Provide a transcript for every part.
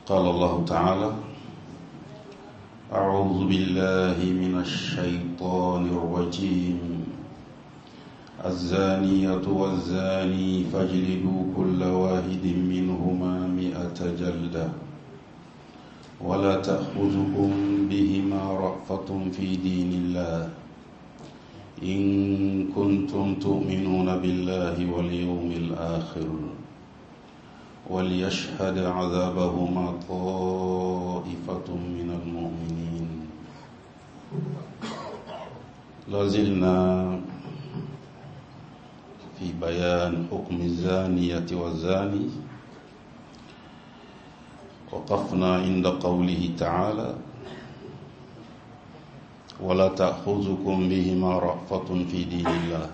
قال الله تعالى: أعوذ بالله من الشيطان الرجيم. الزانية والزاني فاجلدوا كل واحد منهما 100 جلدة ولا تأخذكم بهما رأفة في دين الله إن كنتم تؤمنون بالله واليوم الآخر وليشهد عذابهما طائفة من المؤمنين. لازلنا في بيان حكم الزانية والزاني. وقفنا عند قوله تعالى: ولا تأخذكم بهما رأفة في دين الله.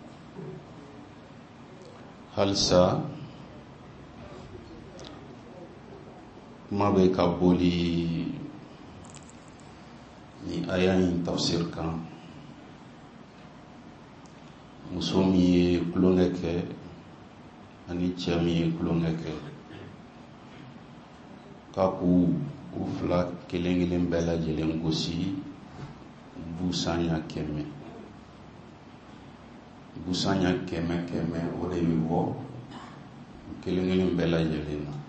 هل ما بكبولي ni aya in tafsir kan musomi ye kulonge kɛ ani cɛ min ye kulonge kɛ k'a k'u fila kelen kelen bɛɛ lajɛlen gosi busanya 100. busanya 100 o de bɛ bɔ kelen kelen bɛɛ lajɛlen na.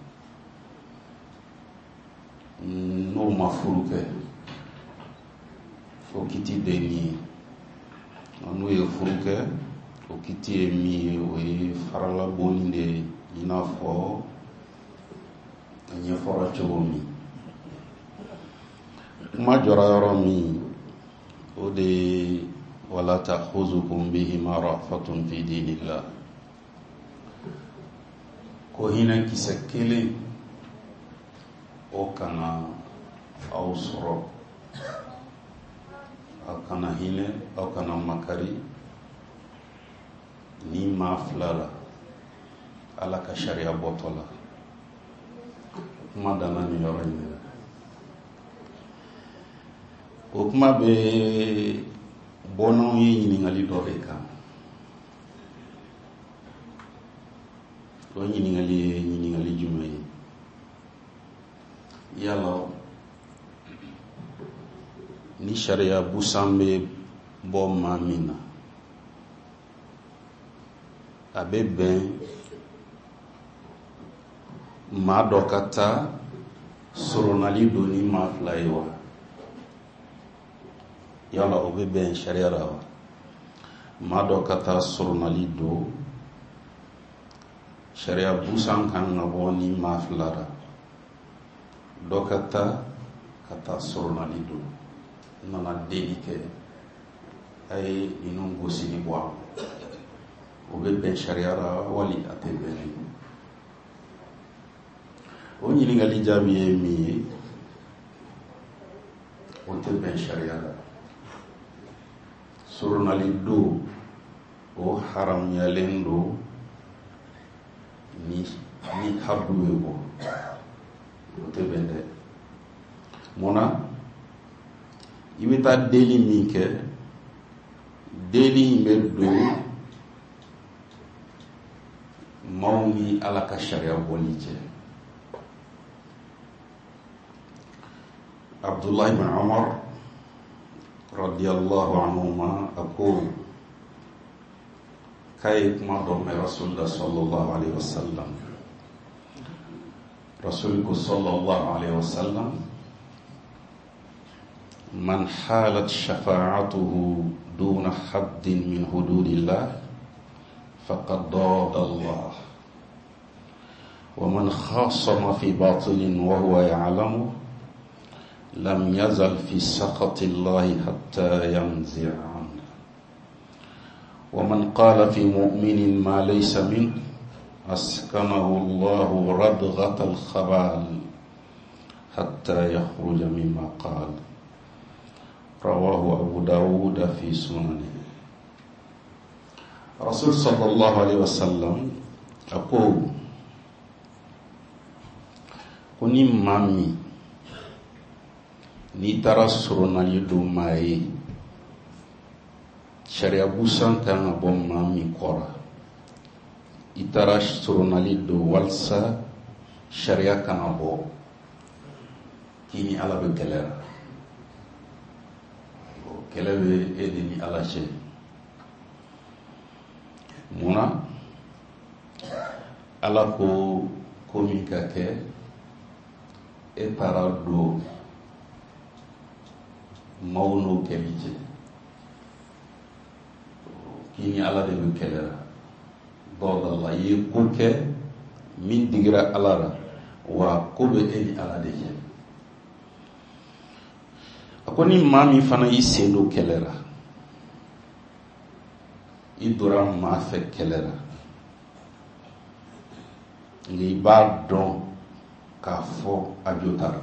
N'o ma furu kɛ fo kiti de ni n'o ye furu kɛ o kiti ye min ye o ye farala bonni de i n'a fɔ a ɲɛfɔra cogo min. kuma jɔra yɔrɔ min o de wala ta'khuzukum bihima ra'fatun fi dinillah. ko hinɛ kisɛ kelen o kana aw sɔrɔ, aw kana hinɛ, aw kana makari ni maa fila la Ala ka sariya bɔtɔ la. kuma danna ni yɔrɔ in de. o kuma bɛ bɔnnaw ye ɲininkali dɔ de kan. o ɲininkali ye ɲininkali jumɛn ye? yala ni sariya busan bɛ bɔ maa min na a bɛ bɛn maa dɔ ka taa soronali don ni maa fila ye wa? yala o bɛ bɛn sariya la wa? maa dɔ ka taa soronali don sariya busan kan ka bɔ ni maa fila la. dɔ ka taa soronali don nana deli kɛ a ye ninnu gosi ni bɔ a o bɛ bɛn sariya la wali a tɛ bɛn? o ɲininkali jaabi ye min ye o tɛ bɛn sariya la. soronali don o haramuyalen don ni haddu ye bɔ. o tɛ bɛn dɛ. munna? i bɛ taa deli min kɛ, deli in bɛ don maaw ni Ala ka sariya bɔli cɛ. Abdullah ibn Umar radiyallahu anhuma a ko k'a ye kuma dɔ mɛn Rasulullah sallallahu alaihi wasallam. Rasulullah sallallahu alaihi wasallam: man halat shafa'atuhu duna haddin min hududillah faqad dada Allah wa man khasama fi batilin wa huwa ya'lamu lam yazal fi sakhati Allah hatta yanzi'a anhu wa man qala fi mu'minin ma laysa minhu askanahu Allah radghat al-khabal hatta yakhruja mimma qala. Rawahu Abu Dawud fi sunanihi. Rasul sallallahu alaihi wasallam ako kuni mami ni taara soronali don maa ye sariya busan kan ka bɔ maa min kɔrɔ. i taara soronali don walasa sariya kana bɔ kini ala be kelera o kelebe edini ala che muna ala ko min ka kɛ e taara don maaw n'o kɛli cɛ k'i ni ala de bɛ kɛlɛ la dɔw i ye ko kɛ min digira ala la wa ko bɛ e ni ala de cɛ a ko ni maa min fana y'i sen don kɛlɛ la i dora maa fɛ kɛlɛ la nka i b'a dɔn k'a fɔ a jo tara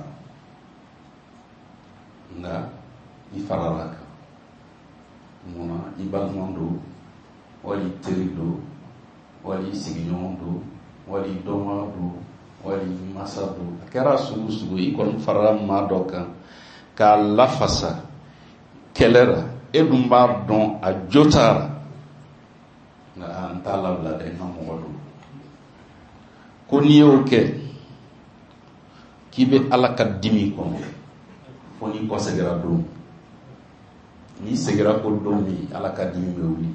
nka i farala a kan munna i balima don wali i teri don wali i sigiɲɔgɔn don wali i dɔnbaga don wali i masa don a kɛra sugu sugu i kɔni farala maa dɔ kan k'a lafasa kɛlɛ la e dun b'a dɔn a jo tara nka n t'a labila dɛ n ka mɔgɔ don ko n'i y'o kɛ k'i bɛ ala ka dimi kɔnɔ fo n'i kɔsɛgira don n'i segira ko don min ala ka dimi bɛ wuli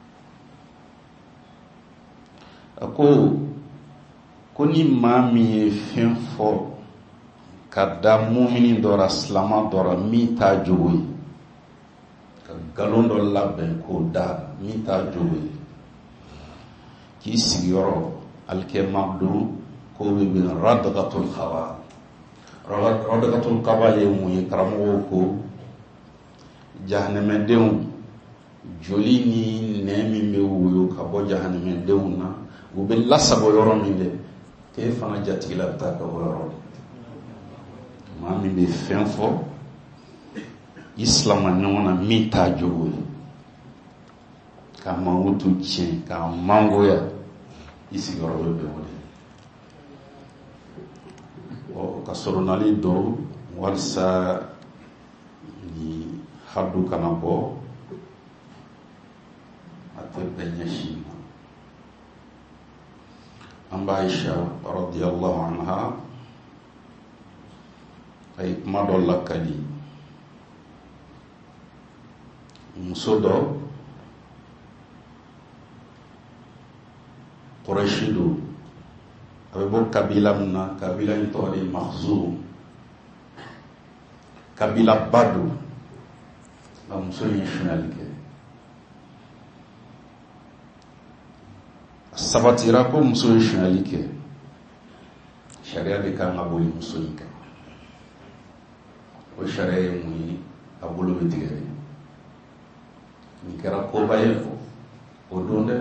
a ko ni maa min ye fɛn fɔ ka da mumini dɔ la silama dɔ la min t'a jogo ye ka nkalon dɔ labɛn k'o da min t'a jogo ye k'i sigiyɔrɔ alikɛma don k'o bɛ bɛn radagatul kaba radagatul kaba ye mun ye karamɔgɔw ko jahanɛmɛdenw joli ni nɛn min bɛ woyo ka bɔ jahanɛmɛdenw na u bɛ lasago yɔrɔ min dɛ k'e fana jatigila bɛ taa ka bɔ yɔrɔ maa min bɛ fɛn fɔ i silama ɲɔgɔn na min t'a jogo ye ka mankutu tiɲɛ k'a mangoya i sigiyɔrɔ bɛ bɛn o de ka sɔrɔnali dɔw walisa ni hadu kana bɔ a tɛ bɛn ɲɛsin ma an b'a Aisha radiyallahu anha a ye kuma dɔ lakali muso dɔ Quraishi don a bɛ bɔ kabila min na kabila in tɔgɔ de Makhzum kabila ba don nka muso in ye suɲɛli kɛ a sabatira ko muso ye suɲɛli kɛ sariya de kan ka boli muso in kan o sariya ye mun ye a bolo bɛ tigɛ de nin kɛra koba ye o don dɛ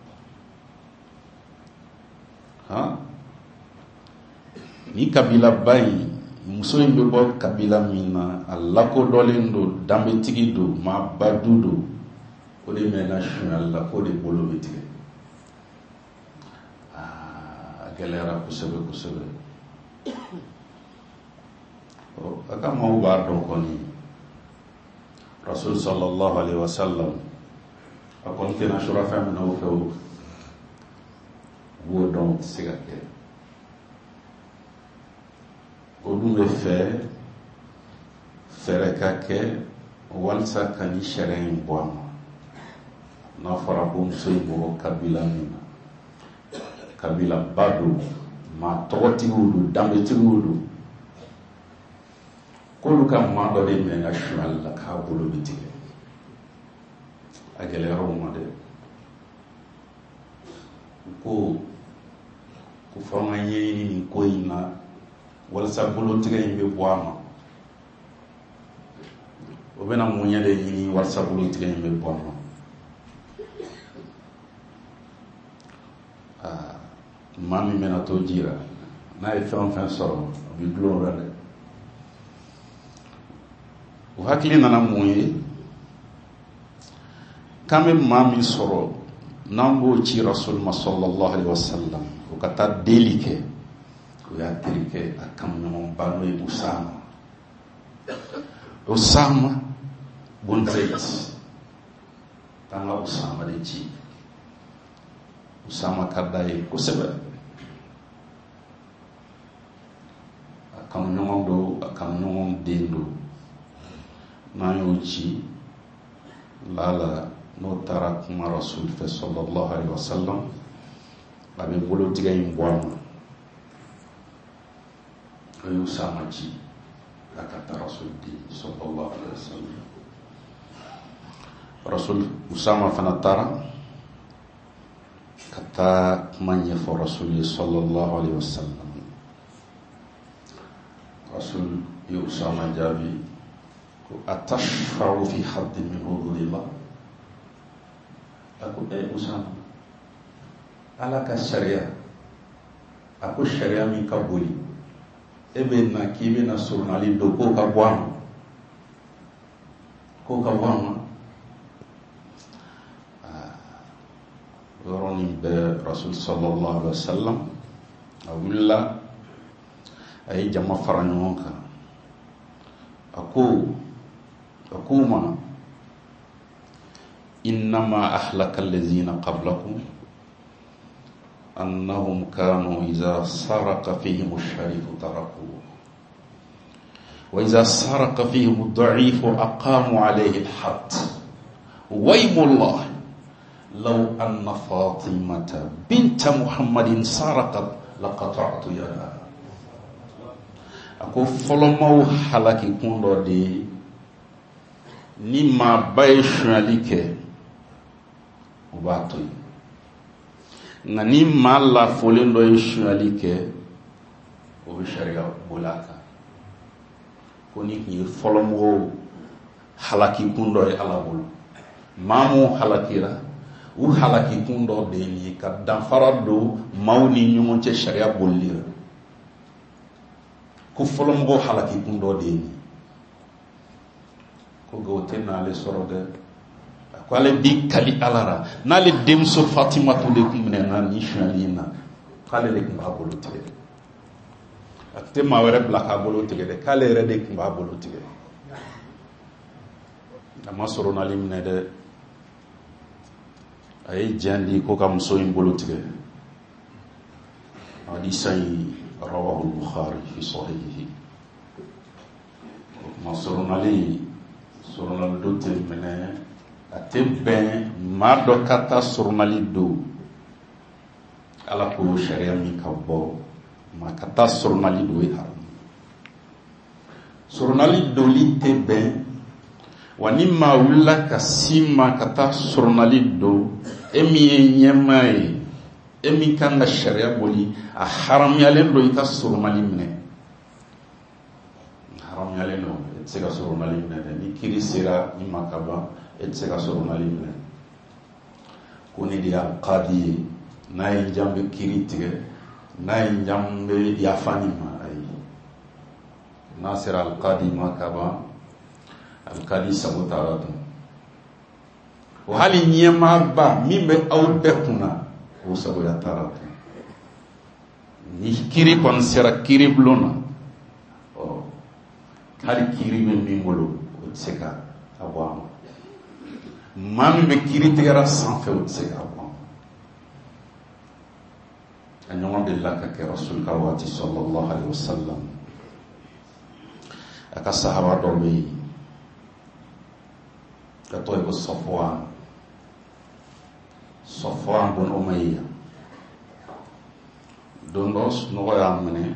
ni kabila ba in muso in bɛ bɔ kabila min na a lakodɔnlen don danbetigi don maa badu don o de mɛnna suɲɛli la k'o de bolo bɛ tigɛ a gɛlɛyara kosɛbɛ kosɛbɛ a ka maaw b'a dɔn kɔni Rasul sallallahu alaihi wasallam a kɔni tɛna surafɛn min na o fɛ o b'o dɔn tɛ se ka kɛ o dun bɛ fɛ fɛrɛ ka kɛ walisa ka ni sariya in bɔ a ma n'a fɔra ko muso in bɔ kabila min na kabila ba don maa tɔgɔtigiw don danbetigiw don k'olu ka maa dɔ de minɛ ka suɲɛli la k'a bolo bɛ tigɛ a gɛlɛyara o ma dɛ ko fɔ an ka ɲɛɲini nin ko in na walasa bolotigɛ in bɛ bɔ a ma o bɛna mun ɲɛ de ɲini walasa bolotigɛ in bɛ bɔ a ma maa min bɛna to jira n'a ye fɛn o fɛn sɔrɔ a bɛ dulon o la dɛ o hakili nana mun ye k'an bɛ maa min sɔrɔ n'an b'o ci Rasul ma sallallahu alaihi wasallam o ka taa deli kɛ o y'a terikɛ a kanuɲɔgɔnba n'o ye Usama bun Zaid k'an ka Usama de ci Usama ka d'a ye kosɛbɛ kanu ɲɔgɔn do a kanu ɲɔgɔn den do n'an y'o ci lala n'o taara kuma rasul fɛ sallallahu alaihi wasallam a bɛ bolotigɛ in bɔ a ma o ye Usama ci a ka taa rasul di sallallahu alaihi wasallam. Rasul Usama fana taara ka taa kuma ɲɛfɔ rasul ye sallallahu alaihi wasallam. Rasul ye Usama jaabi ko atashfa'u fi haddin min hududillah. Aku Usama, ala ka sariya, aku sariya min ka boli e bɛ na k'i bɛ na surunali do k'o ka bɔ a ma, k'o ka bɔ a ma. Yɔrɔnin bɛɛ rasul sallallahu alaihi wasallam a wulila a ye jama fara ɲɔgɔn kan a ko ma innama ahlaka allazina qablakum annahum kanu iza saraka fihim ash-sharifu tarakuhu wa iza saraka fihim ad-da'ifu aqamu alayhi al-hadd waymullah law anna fatimata binta muhammadin sarakat laqata'tu yadaha. Ako fɔlɔmaw halaki kun dɔ de ye ni maaba ye suɲɛli kɛ o b'a to yen, nka ni maa lafolen dɔ ye suɲɛli kɛ o bɛ sariya boli a kan. Ko ni tun ye fɔlɔmɔgɔw halaki kun dɔ ye ala bolo, maa mun halakira u halaki kun dɔ de ye ka danfara don maaw ni ɲɔgɔn cɛ sariya bolili la. Ko fɔlɔmɔgɔw halaki kun dɔ de ye nin ko nka o tɛ n'ale sɔrɔ dɛ. A ko ale bi kali ala la, n'ale denmuso Fatimatu de tun minɛna ni suɲɛli in na k'ale de tun b'a bolo tigɛ. A tɛ maa wɛrɛ bila k'a bolo tigɛ dɛ, k'ale yɛrɛ de tun b'a bolo tigɛ. A ma sɔrɔ n'ale minɛ dɛ, a ye jɛn di ko ka muso in bolo tigɛ. Hadisa in rawahu al-Bukhari fi sahihihi. Ma sɔrɔ n'ale sɔrɔnali do tɛ minɛ, a tɛ bɛn maa dɔ ka taa sɔrɔnali do ala ko sariya min ka bɔ maa ka taa sɔrɔnali do ye haram. Sɔrɔnali doli tɛ bɛn, wa ni maa wulila ka si ma ka taa sɔrɔnali do e min ye ɲɛmaa ye, e min kan ka sariya boli, a haramuyalen do i ka sɔrɔnali minɛ. Haramuyalen do, e tɛ se ka sɔrɔnali minɛ dɛ. Ni kiri sera i ma ka ban, e tɛ se ka sɔrɔnali minɛ. Ko ne de y'a kadi ye, n'a ye n jan bɛ kiri tigɛ, n'a ye n jan bɛ yafa nin ma, ayi. N'a sera alikadi ma ka ban, alikadi sago t'a dun. O hali ɲɛmaaba min bɛ aw bɛɛ kunna o sagoya t'a dun. Ni kiri kɔni sera kiri bulon na, hali kiri bɛ min bolo o tɛ se ka a bɔ a ma. Maa min bɛ kiri tigɛra sanfɛ o tɛ se ka bɔ a ma. A ɲɔgɔn delila ka kɛ rasul ka waati sallallahu alaihi wasallam. A ka sahaba dɔ bɛ yen ka tɔgɔ ye ko Safwan bun Umayya. Don dɔ sunɔgɔ y'a minɛ,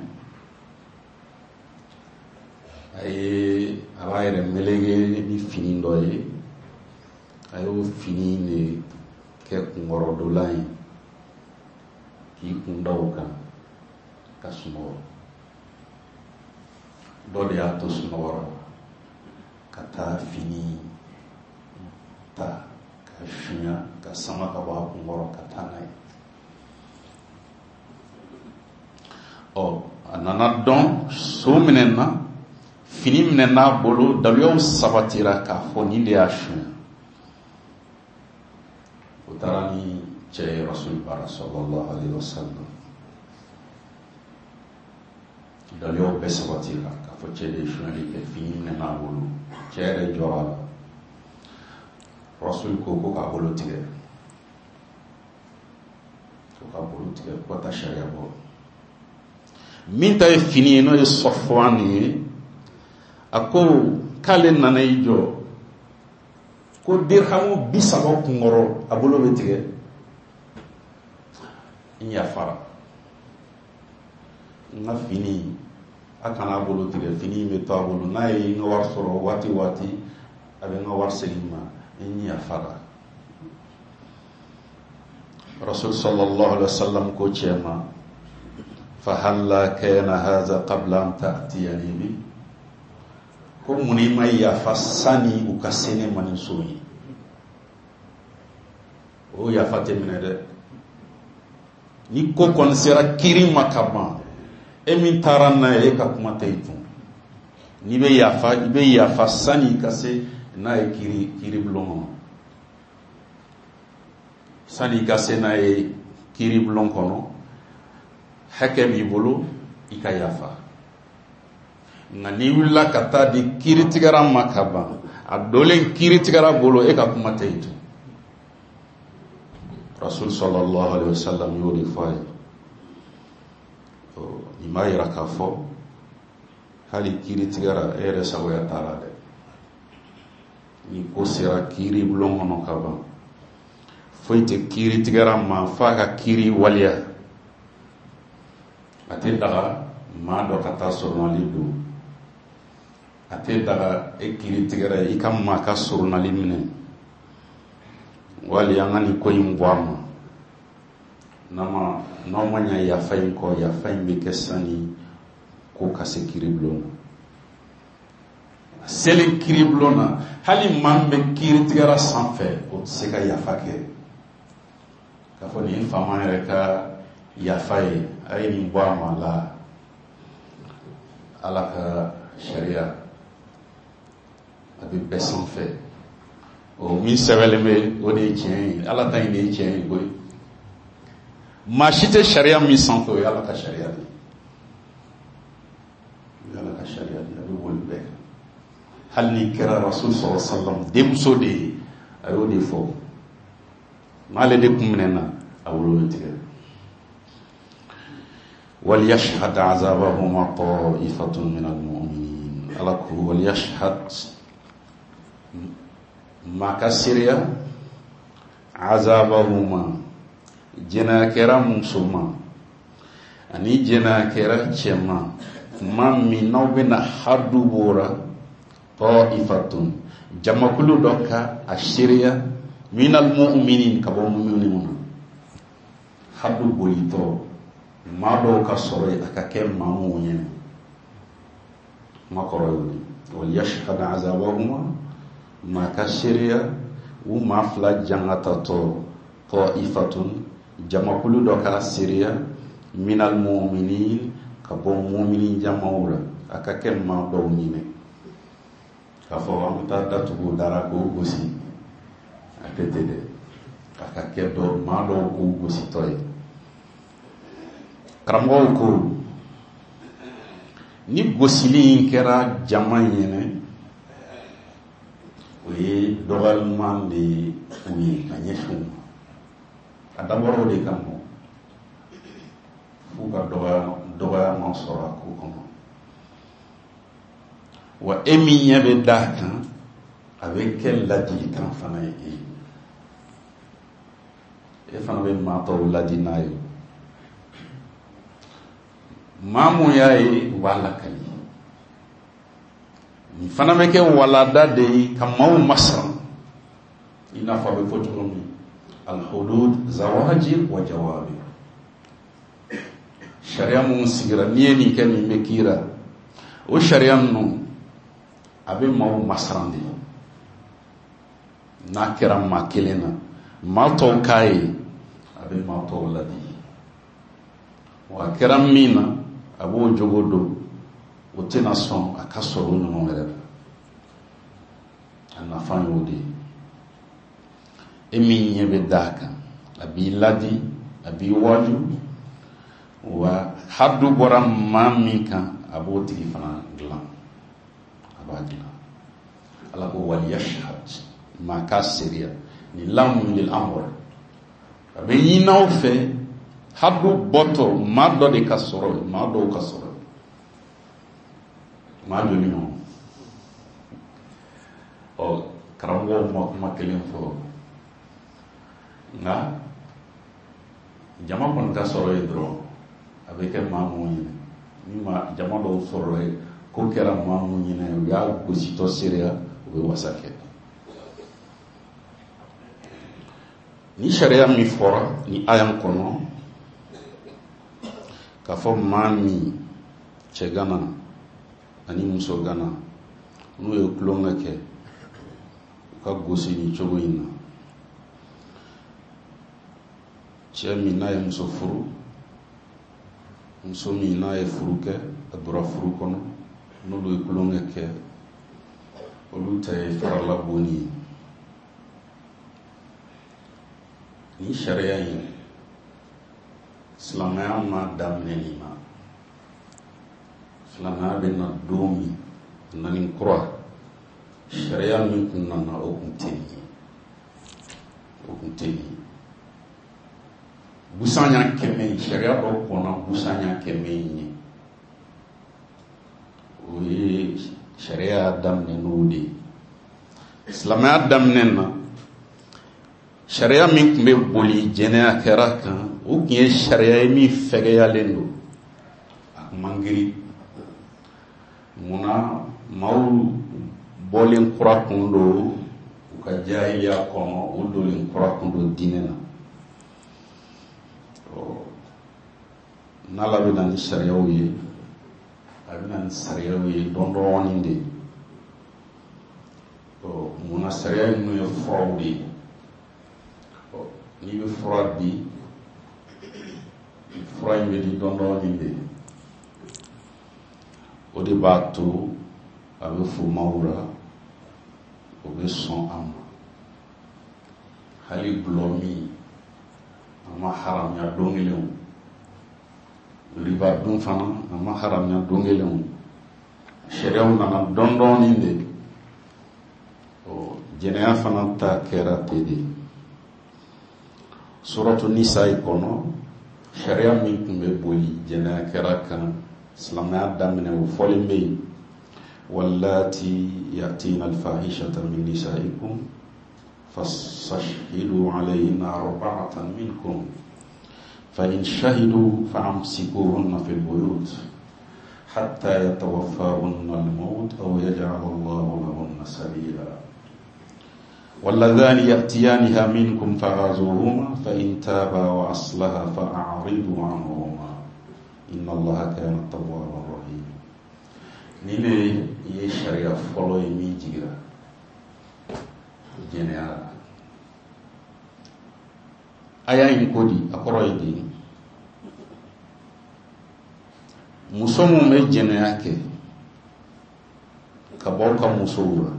a b'a yɛrɛ melege ni fini dɔ ye, a y'o fini de kɛ kunkɔrɔdolan ye k'i kun da o kan ka sunɔgɔ. Dɔ de y'a to sunɔgɔra ka taa fini ta ka suɲa ka sama ka bɔ a kunkɔrɔ ka taa n'a ye. A nana dɔn so minɛna, fini minɛna bolo, daluyaw sabatira k'a fɔ nin de y'a suɲa. O taara ni cɛ ye rasul bara sallallahu alaihi wasallam. Daluyaw bɛɛ sabatira k'a fɔ cɛ de ye suɲɛli kɛ, fini minɛna bolo, cɛ yɛrɛ jɔra la. Rasul ko k'a bolo tigɛ, ko ka bolo tigɛ, ko ka taa sariya bɔ. min ta ye fini ye n'o ye Safwan ye, a ko k'ale nana i jɔ ko dirhamu 30 kunkɔrɔ a bolo bɛ tigɛ. N yafara, n ka fini a kana a bolo tigɛ, fini bɛ to a bolo, n'a ye n ka wari sɔrɔ waati waati a bɛ n ka wari segin ma. N yafara. Rasul sallallahu alaihi wasallam ko cɛ ma, fahalla kana hadha qabla an ta'tiyani bi, ko mun ma yafa sani u ka se ne ma nin so ye. O yafa tɛ minɛ dɛ. Ni ko kɔni sera kiri ma ka ban, e min taara n'a ye e ka kuma tɛ i tun. N'i bɛ yafa, i bɛ yafa sani ka se n'a ye kiri bulon kɔnɔ. Sani ka se n'a ye kiri bulon kɔnɔ, hakɛ b'i bolo i ka yafa. Nka n'i wulila ka taa di kiritigɛra ma ka ban, a dolen kiritigɛra bolo e ka kuma tɛ i tun. Rasul sallallahu alaihi wasallam y'o de fɔ a ye. Nin b'a yira k'a fɔ hali kiritigɛra e yɛrɛ sagoya t'a la dɛ. Ni ko sera kiri bulon kɔnɔ ka ban, foyi tɛ kiritigɛra ma f'a ka kiri waliya. A tɛ daga maa dɔ ka taa surunali don, a tɛ daga e kiritigɛra i ka maa ka surunali minɛ, wali an ka nin ko in bɔ a ma. N'aw ma ɲa yafa in kɔ, yafa in bɛ kɛ sani ko ka se kiri bulon na. Selen kiri bulon na, hali maa min bɛ kiritigɛra sanfɛ o tɛ se ka yafa kɛ. K'a fɔ nin faama yɛrɛ ka yafa ye, a ye nin bɔ a ma la, Ala ka sariya a bɛ bɛɛ sanfɛ. Min sɛbɛnlen bɛ o de ye tiɲɛ ye, Ala ta in de ye tiɲɛ ye koyi. Maa si tɛ sariya min sanfɛ o ye Ala ka sariya de ye. Ala ka sariya de, a bɛ boli bɛɛ kan. Hali ni kɛra Rasul sallallahu alaihi wasallam denmuso de ye, a y'o de fɔ. N'ale de kun minɛna, a wolo bɛ tigɛ. وَلْيَشْهَدْ عَذَابَهُمَا طَائِفَةٌ مِنَ الْمُؤْمِنِينَ. Ala ko وَلْيَشْهَدْ maka siriya azabahuma, jena kɛra muso ma ani jena kɛra cɛ ma, ma min n'aw bɛna hadu bora, ta'ifatun jamakulu dɔ ka a siriya, minal mu'minin ka bɔ mu'minin na. Hadu bolitɔ maa dɔw ka sɔrɔ yen a ka kɛ maa mun ye, ma kɔrɔ ye wal yashhad azabahuma, ma ka siriya u maa fila jangatatɔ, ta'ifatun jamakulu dɔ ka siriya, minal mu'minin ka bɔ mu'minin jamaw la, a ka kɛ maa dɔw ɲinɛ. K'a fɔ an bɛ taa datugu dara k'o gosi, a tɛ ten dɛ, a ka kɛ maa dɔw k'o gositɔ ye. Karamɔgɔw ko ni gosili in kɛra jama ɲɛnɛ, o ye dɔgɔyaliman de ye u ye ka ɲɛsin u ma. A dabɔra o de kama, f'u ka dɔgɔyama sɔrɔ a ko kɔnɔ. Wa e min ɲɛ bɛ d'a kan, a bɛ kɛ ladilikan fana ye e fana bɛ maa tɔw ladi n'a ye. Maa mun y'a ye u b'a lakali. Nin fana bɛ kɛ walada de ye ka maaw masiran, i n'a fɔ a bɛ fɔ cogo min, al-hudud zawajir wa jawabir. Sariya mun sigira, n'i ye nin kɛ nin bɛ k'i la, o sariya ninnu a bɛ maaw masiran de. N'a kɛra maa kelen na, maa tɔw k'a ye, a bɛ maa tɔw ladi. Wa a kɛra min na, a b'o jogo don, o tɛna sɔn a ka sɔrɔ ɲɔgɔn wɛrɛ la. A nafa y'o de ye. E min ɲɛ bɛ d'a kan, a b'i ladi, a b'i waju, wa hadu bɔra maa min kan, a b'o tigi fana dilan, a b'a dilan. Ala ko wal yashhad, maa ka seereya, ni lamun lil amr, a bɛ ɲini aw fɛ haddu bɔtɔ maa dɔ de ka sɔrɔ maa dɔw ka sɔrɔ maa joli ɲɔgɔn. Karamɔgɔw ma kuma kelen fɔ nka jama kɔni ka sɔrɔ ye dɔrɔn a bɛ kɛ maa mun ɲinɛ ni ma jama dɔw sɔrɔ ye ko kɛra maa mun ɲinɛ u y'a gositɔ seereya u bɛ wasa kɛ. Ni sariya min fɔra ni aya kɔnɔ k'a fɔ maa min cɛ gana ani muso gana n'u ye tulonkɛ kɛ u ka gosi ni cogo in na. Cɛ min n'a ye muso furu, muso min n'a ye furu kɛ a dora furu kɔnɔ n'olu ye tulonkɛ kɛ olu ta ye farala bonni ye. Ni sariya in silamɛya ma daminɛ nin na. Silamɛya bɛ na don min nani kura sariya min kun nana o kun tɛ nin ye. O kun tɛ nin ye. Busanya kɛmɛ sariya dɔ kɔnna busanya kɛmɛ in ye. O ye sariya daminɛ n'o de ye. Silamɛya daminɛ na sariya min tun bɛ boli jɛnɛya kɛra kan o tun ye sariya ye min fɛgɛyalen don a kun man girin. Munna maaw bɔlen kura kun don u ka jahiliya kɔnɔ o dolen kura kun don diinɛ na. N'Ala bɛ na ni sariyaw ye a bɛ na ni sariyaw ye dɔɔnin de. Munna sariya ninnu ye furaw de ye. N'i bɛ fura di fura in bɛ di dɔɔnin de. O de b'a to a bɛ fumaw la o bɛ sɔn a ma. Hali gulɔ min a ma haramuya don kelen o riba dun fana a ma haramuya don kelen o sariyaw nana dɔɔnin de. Jɛnɛya fana ta kɛra ten de. Suratu Nisa kɔnɔ sariya min tun bɛ boli jɛnɛya kɛra kan silamɛya daminɛ o fɔlen bɛ yen. Wallati yatina alfahishata min nisaikum fastashhidu alayhinna arba'atan minkum fa in shahidu fa'amsikuhunna fil buyut hatta yatawaffahunna al-maut aw yaj'ala Allahu lahunna sabila. واللذان يأتيانها منكم فغزوهما فإن تابا وأصلها فأعرضوا عنهما إن الله كان توابا رحيما. نيلي يشريع فلو يمي جيرا جنيا آية إنكودي أقرأي دي مسومو مي جنيا كي كبوكا مسورا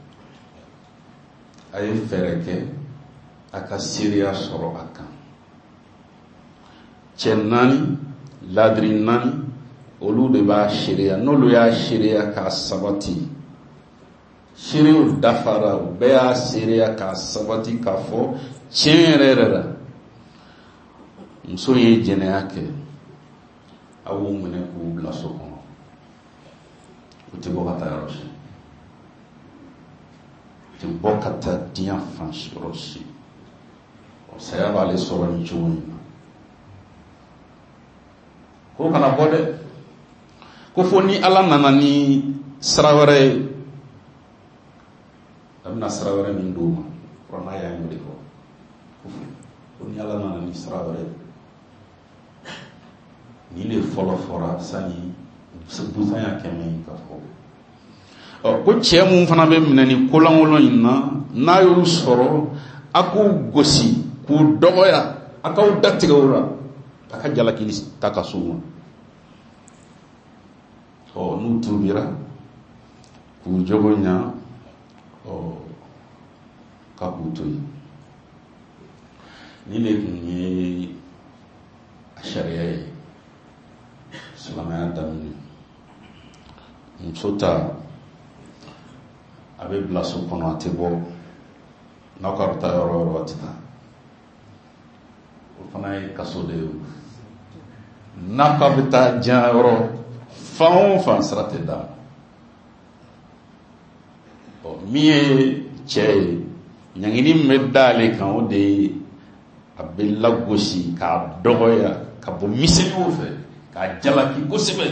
a ye fɛɛrɛ kɛ a ka seereya sɔrɔ a kan. Cɛ 4 ladiri 4 olu de b'a seereya. N'olu y'a seereya k'a sabati seerew dafara u bɛɛ y'a seereya k'a sabati k'a fɔ tiɲɛ yɛrɛ yɛrɛ la muso ye jɛnɛya kɛ a b'u minɛ k'u bila so kɔnɔ u tɛ bɔ ka taa yɔrɔ si. Bɔ ka taa diɲɛ fan yɔrɔ si. Saya b'ale sɔrɔ ni cogo in na. Ko kana bɔ dɛ. Ko fo ni Ala nana ni sira wɛrɛ ye a bɛna sira wɛrɛ min d'o ma. Kuranɛ y'a y'o de fɔ. Ko ni Ala nana ni sira wɛrɛ ye ni de fɔlɔ fɔra sani busanya kɛmɛ in ka fɔ. Ko cɛ mun fana bɛ minɛ ni kolankolon in na n'a y'u sɔrɔ a k'u gosi k'u dɔgɔya a k'aw datigɛ o la a ka jalaki ta ka so ma. N'u tubira k'u jogo ɲa ka k'u to yen. Ni de tun ye a sariya ye silamɛya daminɛ. Muso ta a bɛ bila so kɔnɔ a tɛ bɔ. N'aw ka taa yɔrɔ o yɔrɔ a tɛ taa. O fana ye kaso de ye. n'a ka bɛ taa diɲɛ yɔrɔ fan o fan sira tɛ d'a ma. Min ye cɛ ye ɲangini min bɛ d'ale kan o de ye a bɛ lagosi k'a dɔgɔya ka bɔ miseliw fɛ k'a jalaki kosɛbɛ.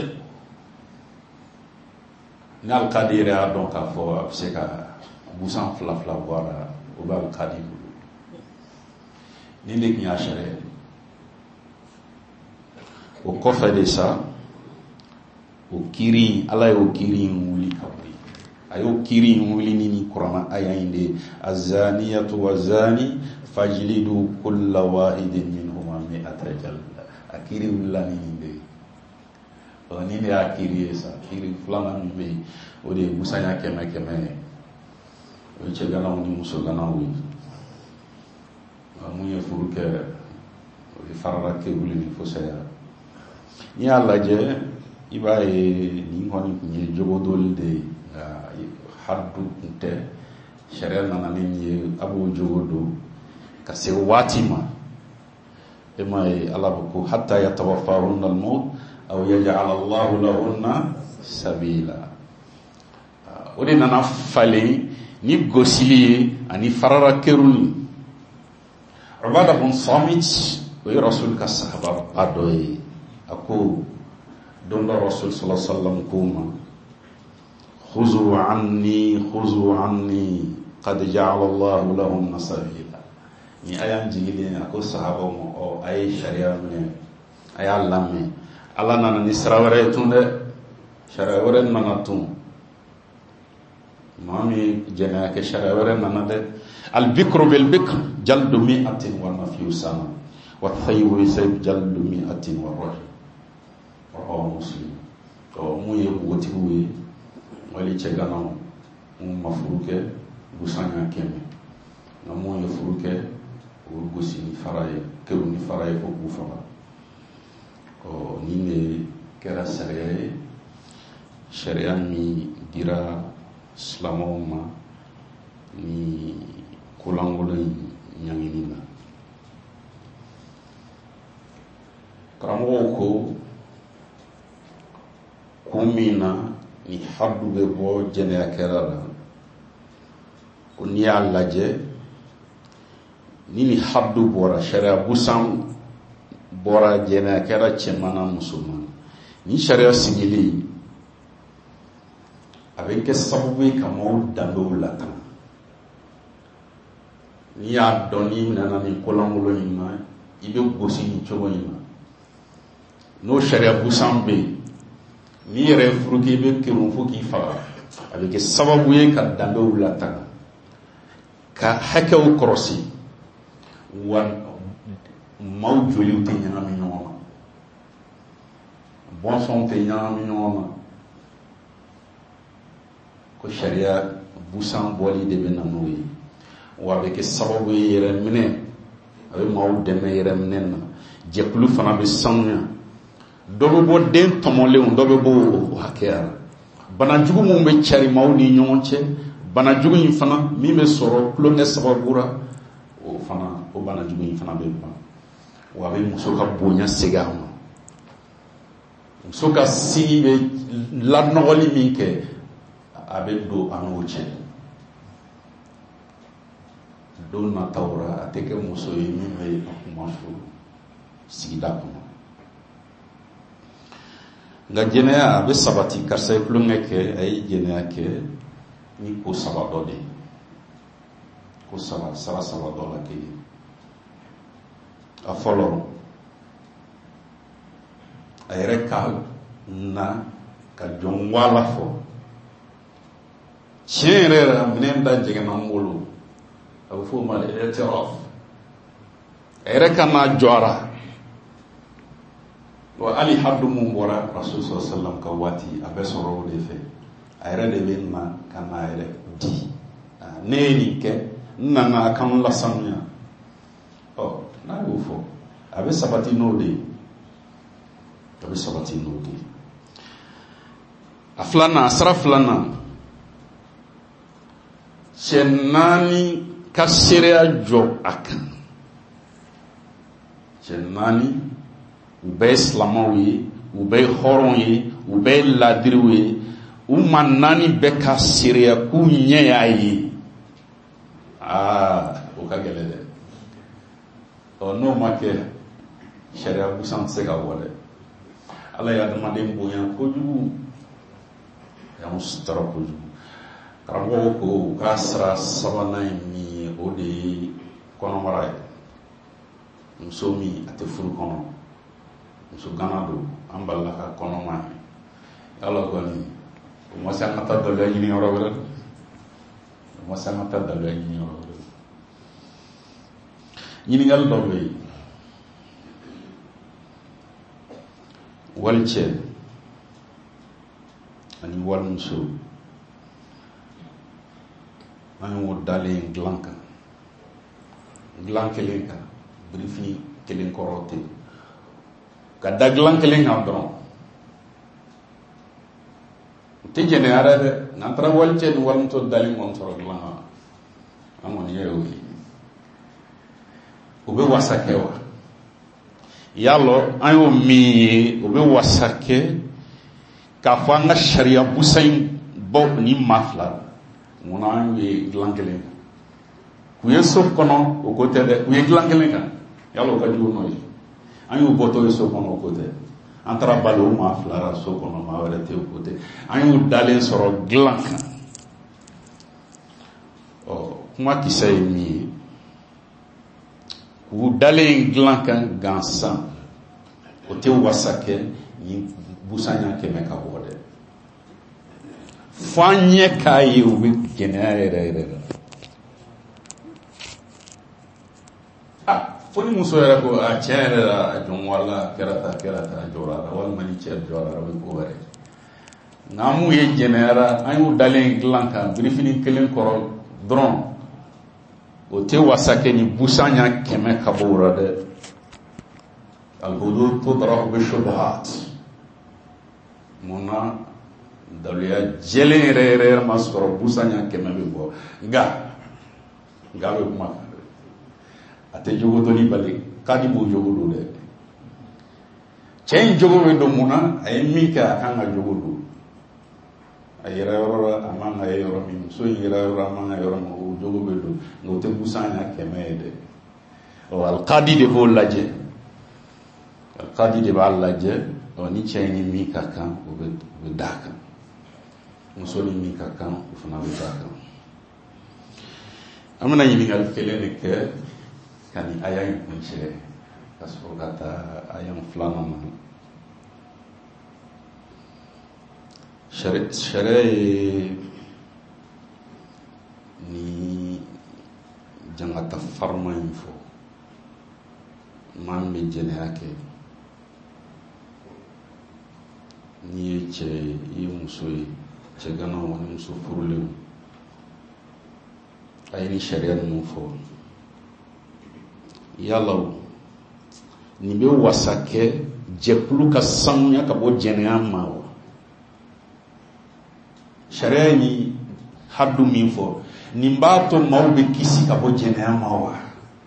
Ni alikadi yɛrɛ y'a dɔn k'a fɔ a bɛ se ka busan 2 bɔ a la o bɛ alikadi bolo. Ni de tun y'a sariya ye. O kɔfɛ de sa o kiiri Ala y'o kiiri in wuli ka bɔ yen. A y'o kiiri in wuli ni Kuranɛ aya in de azaniyatu wazani fajlidu kulla wahidin minhuma 100 jalda. A kiiri wulila ni de. Ni de y'a kiiri ye sa kiiri filanan min bɛ yen o de ye busanya 100 ye. O ye cɛganaw ni musoganaw ye. Mun ye furu kɛ o ye farala kɛ wuli ni fosaya. N'i y'a lajɛ i b'a ye nin kɔni tun ye jogodoli de ye nka hadu tun tɛ. Sariya nana ni ye a b'o jogo don ka se waati ma. E m'a ye Ala ko hatta yatawaffahunna al-maut aw yaj'ala Allahu lahunna sabila. O de nana falen ni gosili ye ani farara kɛruli. Ubada bin Samit o ye Rasul ka sahaba ba dɔ ye. A ko don dɔ Rasul sallallahu alaihi wasallam ko ma khuzu anni qad ja'ala Allahu lahum sabila. Ni ayan jigilen a ko sahaba mo a ye sariya minɛ a y'a lamɛn. Ala nana ni sira wɛrɛ tun dɛ. Sariya wɛrɛ nana tun. Maa min jɛnɛya kɛ sariya wɛrɛ nana dɛ. Al-bikru bil-bikr jaldu 100 wa nafyu sana wa thayyibu jaldu 100 wa rajul. Muslim. Mun ye bogotigiw ye wali cɛganaw mun ma furu kɛ busanya 100 nka mun ye furu kɛ o gosi ni fara ye kɛru ni fara ye fo k'u faga. Nin de kɛra sariya ye sariya min dira silamɛw ma ni kolankolon ɲangini na. Karamɔgɔw ko kun min na ni haddu bɛ bɔ jɛnɛya kɛra la ko n'i y'a lajɛ ni haddu bɔra sariya busan bɔra jɛnɛya kɛra cɛman na musoman ni sariya sigili a bɛ kɛ sababu ye ka maaw danbew latanga. N'i y'a dɔn n'i nana ni kolankolon in na i bɛ gosi ni cogo in na n'o sariya busan bɛ yen n'i yɛrɛ ye furu kɛ i bɛ kɛrun fo k'i faga a bɛ kɛ sababu ye ka danbew latanga ka hakɛw kɔrɔsi wa maaw joliw tɛ ɲagami ɲɔgɔn na bɔnsɔnw tɛ ɲagami ɲɔgɔn na ko sariya busan bɔli de bɛ na n'o ye wa a bɛ kɛ sababu ye yɛrɛ minɛ a bɛ maaw dɛmɛ yɛrɛ minɛ na jɛkulu fana bɛ sanuya dɔ bɛ bɔ den tɔmɔlenw dɔ bɛ bɔ o hakɛya la banajugu minnu bɛ cari maaw ni ɲɔgɔn cɛ banajugu in fana min bɛ sɔrɔ tulonkɛ sababu la o banajugu in fana bɛ ban wa a bɛ muso ka bonya segin a ma muso ka sigi bɛ lanɔgɔli min kɛ a bɛ don a n'o cɛ don nataw la a tɛ kɛ muso ye min bɛ a kuma fo sigida kɔnɔ. Nka jɛnɛya a bɛ sabati karisa ye tulonkɛ kɛ a ye jɛnɛya kɛ ni ko 3 dɔ de ye ko 3 sara 3 dɔ la kelen. A fɔlɔ a yɛrɛ ka na ka jɔn wala fɔ tiɲɛ yɛrɛ la minɛn da jɛgɛna n bolo a bɛ fɔ o ma i'tiraf a yɛrɛ ka n'a jɔra wa ali haddu mun bɔra Rasul sallallahu alaihi wasallam ka waati a bɛ sɔrɔ o de fɛ a yɛrɛ de bɛ na ka n'a yɛrɛ di ne ye nin kɛ n nana a kan lasanuya n'a y'o fɔ a bɛ sabati n'o de ye a bɛ sabati n'o de ye. A filanan a sira filanan cɛ 4 ka seereya jɔ a kan cɛ 4 u bɛɛ ye silamɛw ye, u bɛɛ ye hɔrɔn ye, u bɛɛ ye laadiriw ye, u ma naani bɛɛ ka seereya k'u ɲɛ y'a ye. O ka gɛlɛn dɛ. N'o ma kɛ, sariya busan tɛ se ka bɔ dɛ. Ala ye adamaden bonya kojugu, y'anw sutura kojugu. Karamɔgɔ ko u ka sira sabanan ye min ye, o de ye kɔnɔbara ye. Muso min a tɛ furu kɔnɔ, muso gana don, an balila ka kɔnɔma ye. Ala kɔni, o ma se an ka taa daluya ɲini yɔrɔ wɛrɛ, o ma se an ka taa daluya ɲini yɔrɔ wɛrɛ. Ɲininkali dɔ bɛ yen, wali cɛ ani walimuso, an y'o dalen dilan kan, dilan kelen kan, birifini kelen kɔrɔ ten, ka da dilan kelen kan dɔrɔn, u tɛ jɛnɛya dɛ. N'an taara wali cɛ ni walimuso dalen kɔni sɔrɔ dilan kan, an kɔni ye o ye. U bɛ wasa kɛ wa? Yalɔ an y'o min ye, u bɛ wasa kɛ k'a fɔ an ka sariya busan in bɔ ni maa fila, munna an ye dilan kelen kan? U ye so kɔnɔ, o ko tɛ dɛ, u ye dilan kelen kan. Yalɔ o ka jugu n'o ye. An y'u bɔtɔ ye so kɔnɔ, o ko tɛ. An taara balo o maa fila so kɔnɔ, maa wɛrɛ tɛ, o ko tɛ. An y'u dalen sɔrɔ dilan kan. Kuma kisɛ ye min ye, k'u dalen dilan kan gansan, o tɛ wasa kɛ ni busanya kɛmɛ ka bɔ dɛ. Fo an ɲɛ k'a ye u bɛ jɛnɛya yɛrɛ yɛrɛ la. Fo ni muso yɛrɛ ko a cɛ yɛrɛ la, a jɔn wala kɛra ta a jɔra la, walima ni cɛ jɔra la, o bɛ ko wɛrɛ. Nka mun ye jɛnɛyara, an y'u dalen dilan kan birifini kelen kɔrɔ dɔrɔn, o tɛ wasa kɛ ni busanya kɛmɛ ka bɔ o la dɛ. Al-hudud tudra'u bi-shubuhat. Munna daluya jɛlen yɛrɛ yɛrɛ ma sɔrɔ busanya kɛmɛ bɛ bɔ. Nka bɛ kuma kan dɛ. A tɛ jogo dɔnni bali, kadi b'o jogo don dɛ. Cɛ in jogo bɛ don munna, a ye min kɛ a kan ka jogo don. A yɛrɛ yɔrɔ la, a man ka ye yɔrɔ min, muso in yɛrɛ yɔrɔ a man ka yɔrɔ min, o jogo bɛ don, nka o tɛ busanya kɛmɛ ye dɛ. Al-kadi de b'o lajɛ. Al-kadi de b'a lajɛ, ni cɛ in ni min ka kan, o bɛ d'a kan. Muso ni min ka kan, o fana bɛ d'a kan. An bɛna ɲininkali kelen de kɛ ka ni aya in kuncɛ, ka sɔrɔ ka taa aya filanan na. Sariya ye ni jangata farima in fɔ, maa min bɛ jɛnɛya kɛ, n'i ye cɛ ye, i ye muso ye, cɛ ganaw ani muso furulenw, a ye ni sariya ninnu fɔ. Yala nin bɛ wasa kɛ jɛkulu ka sanuya ka bɔ jɛnɛya ma wa? Sariya ni haddu min fɔ, nin b'a to maaw bɛ kisi ka bɔ jɛnɛya ma wa?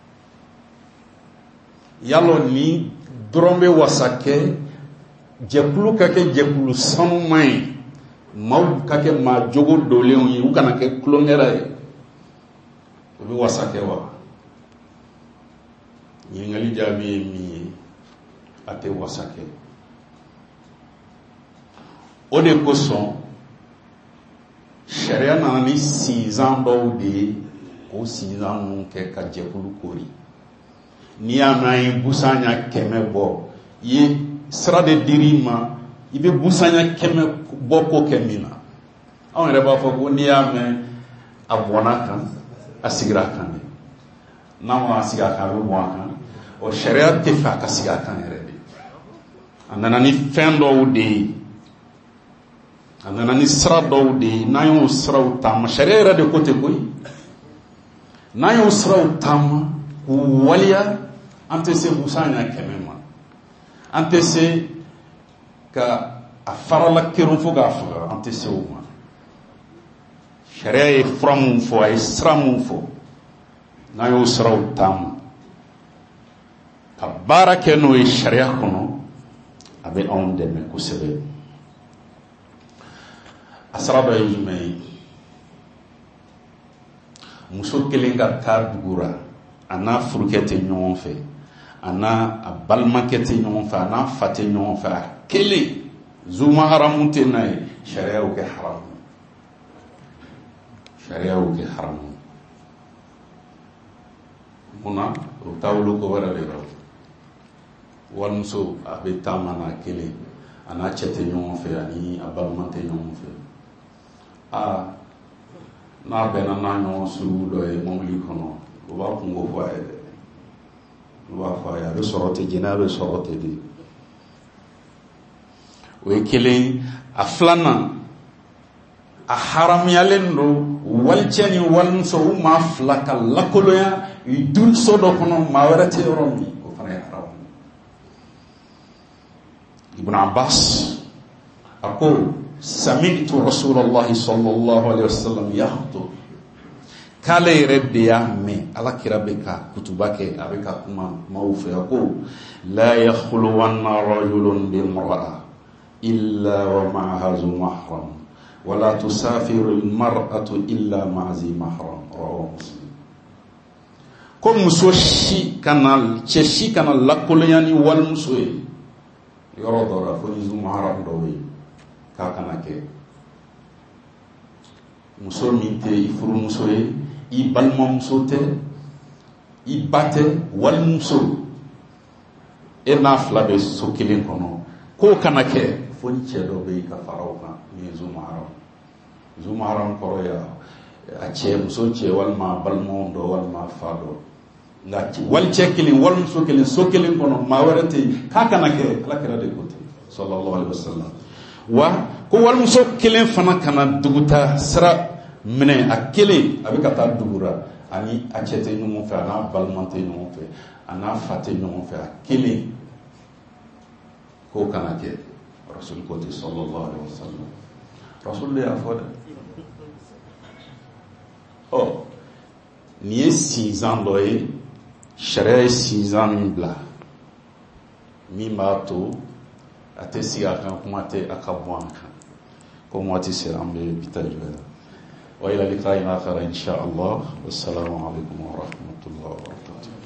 Yala ni dɔrɔn bɛ wasa kɛ jɛkulu ka kɛ jɛkulu sanuman ye, maaw ka kɛ maa jogo dolenw ye, u kana kɛ tulonkɛra ye, o bɛ wasa kɛ wa? Ɲininkali jaabi ye min ye, a tɛ wasa kɛ. O de kosɔn sariya nana ni sinzan dɔw de ye, o sinzan ninnu kɛ ka jɛkulu kori. N'i y'a mɛn an ye busanya kɛmɛ bɔ, i ye sira de dir'i ma, i bɛ busanya kɛmɛ bɔ ko kɛ min na. Anw yɛrɛ b'a fɔ ko n'i y'a mɛn a bɔnna kan, a sigira a kan de. N'an m'a sigi a kan, a bɛ bɔn a kan. O sariya tɛ fɛ a ka sigi a kan yɛrɛ de. A nana ni fɛn dɔw de ye, a nana ni sira dɔw de ye, n'an y'o siraw taama, sariya yɛrɛ de ko tɛ koyi. N'an y'o siraw taama k'u waliya, an tɛ se busanya kɛmɛ ma. An tɛ se ka a farala kɛrɛn fo k'a faga, an tɛ se o ma. Sariya ye fura mun fɔ, a ye sira mun fɔ, n'an y'o siraw taama ka baara kɛ n'o ye sariya kɔnɔ, a bɛ anw dɛmɛ kosɛbɛ. A sira dɔ ye jumɛn ye? Muso kelen ka taa dugu ra, a n'a furukɛ tɛ ɲɔgɔn fɛ, a n'a balimakɛ tɛ ɲɔgɔn fɛ, a n'a fa tɛ ɲɔgɔn fɛ, a kelen zuma haramu tɛ n'a ye, sariya y'o kɛ haramu. Sariya y'o kɛ haramu. Munna? O taabolo ko wɛrɛ de la. Walimuso a bɛ taama n'a kelen, a n'a cɛ tɛ ɲɔgɔn fɛ, ani a balima tɛ ɲɔgɔn fɛ. N'a bɛnna n'a ɲɔgɔn sugu dɔ ye mobili kɔnɔ, o b'a kungo fɔ a ye dɛ. O b'a fɔ a ye, a bɛ sɔrɔ ten, jɛnɛya bɛ sɔrɔ ten de. O ye kelen. A filanan, a haramuyalen don walicɛ ni walimuso u maa fila ka lakolonya so dɔ kɔnɔ maa wɛrɛ tɛ yɔrɔ min, o fana ye haramu. Ibn Abbas a ko sami'tu Rasulullahi sallallahu alaihi wasallam yakhutub, k'ale yɛrɛ de y'a mɛn Alakira bɛ ka kutuba kɛ, a bɛ ka kuma maaw fɛ. A ko la yakhluwanna rajulun bimra'a illa wa ma'aha zu mahram wa la tusafiru al-mar'atu illa ma'a zi mahram. Rawahu Muslim. Ko muso si kana, cɛ si kana lakolonya ni walimuso ye yɔrɔ dɔ la, fo ni zu mahram dɔ ye, k'a kana kɛ. Muso min tɛ i furumuso ye, i balimamuso tɛ, i ba tɛ, walimuso, e n'a fila bɛ so kelen kɔnɔ, k'o kana kɛ fo ni cɛ dɔ bɛ yen ka fara o kan, min ye zu mahram. Zu mahram kɔrɔ ye a cɛ, muso cɛ, walima balimaw dɔ, walima fa dɔ. Nka walicɛ kelen, walimuso kelen, so kelen kɔnɔ, maa wɛrɛ tɛ yen, k'a kana kɛ. Alakira de ko ten, sallallahu alaihi wasallam. Wa ko walimuso kelen fana kana duguta sira minɛ, a kelen a bɛ ka taa dugura, ani a cɛ tɛ ɲɔgɔn fɛ, a n'a balima tɛ ɲɔgɔn fɛ, a n'a fa tɛ ɲɔgɔn fɛ, a kelen, k'o kana kɛ. Rasul ko ten, sallallahu alaihi wasallam. Rasul de y'a fɔ dɛ. Nin ye sinzan dɔ ye, sariya ye sinzan min bila, min b'a to a tɛ sigi a kan, kuma tɛ a ka bɔ an kan. Comme waati sera, an bɛ bi ta jɔ la. Wa ila liqa'in akhar insha Allah. Wassalamu alaikum wa rahmatullahi wa barakatuh.